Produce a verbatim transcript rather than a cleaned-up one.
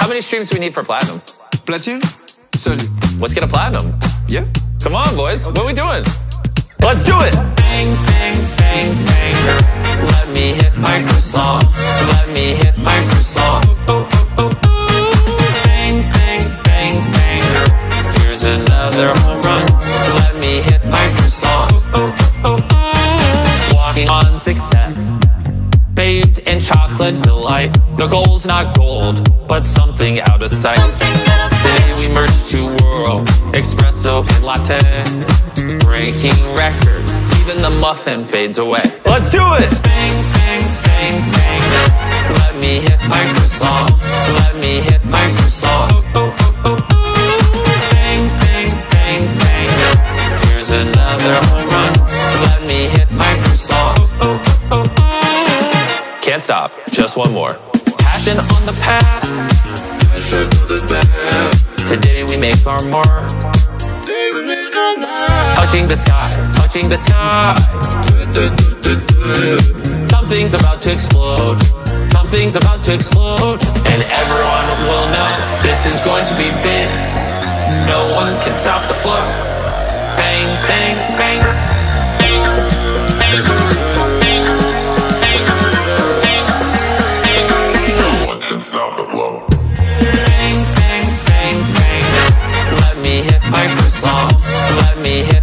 How many streams do we need for platinum? Platine? thirty. Let's get a platinum. Yeah. Come on, boys. What are we doing? Let's do it! Bang, bang, bang, bang. Let me hit my croissant. Let me hit my croissant. Oh, oh, oh, oh. Bang, bang, bang, bang. Here's another home run. Let me hit my croissant. Oh, oh, oh, oh. Walking on success, bathed in chocolate delight. The goal's not gold, but something out of sight. Today we merge two worlds, espresso and latte, breaking records, even the muffin fades away. Let's do it! Bang, bang, bang, bang. Let me hit my croissant. Let me hit my croissant. Oh, oh, oh, oh. Bang, bang, bang, bang. Here's another home run. Let me hit my croissant. Oh, oh, oh, oh. Can't stop, just one more. Passion on the path. Today we make our mark. Touching the sky, touching the sky. Something's about to explode. Something's about to explode. And everyone will know this is going to be big. No one can stop the flow. Bang, bang, bang. Bang, bang, bang, bang, bang. No one can stop the flow. Bang, bang, bang, bang. Let me hit my croissant. Let me hit